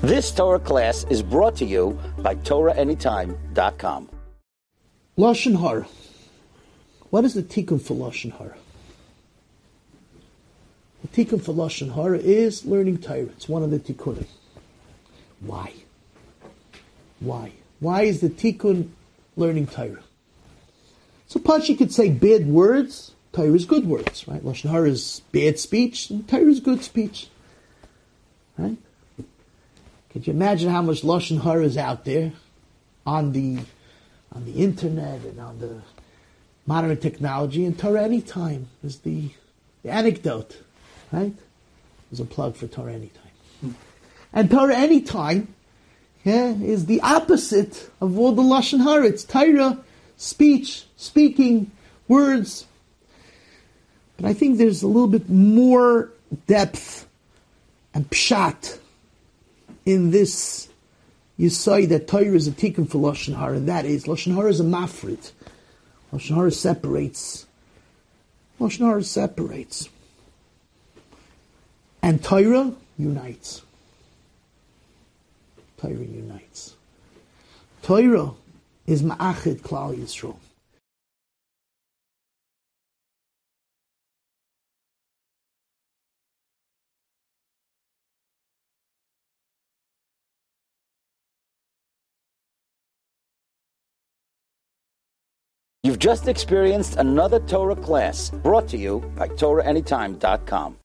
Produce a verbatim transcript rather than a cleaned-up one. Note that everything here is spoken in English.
This Torah class is brought to you by Torah Anytime dot com. Lashon Hara. What is the tikkun for Lashon Hara? The tikkun for Lashon Hara is learning Torah. It's one of the tikkunim. Why? Why? Why is the tikkun learning Torah? So Pashi could say bad words. Torah is good words, right? Lashon Hara is bad speech, and Torah is good speech, right? Could you imagine how much Lashon Hara is out there on the on the internet and on the modern technology? And Torah Anytime is the, the anecdote, right? There's a plug for Torah Anytime. Hmm. And Torah Anytime, yeah, is the opposite of all the Lashon Hara. It's Torah, speech, speaking, words. But I think there's a little bit more depth and pshat in this Yesod that Torah is a tikkun for Lashon Hara, and that is, Lashon Hara is a mafrid. Lashon Hara separates. Lashon Hara separates. And Torah unites. Torah unites. Torah is ma'achid Klal Yisrael. You've just experienced another Torah class brought to you by Torah Anytime dot com.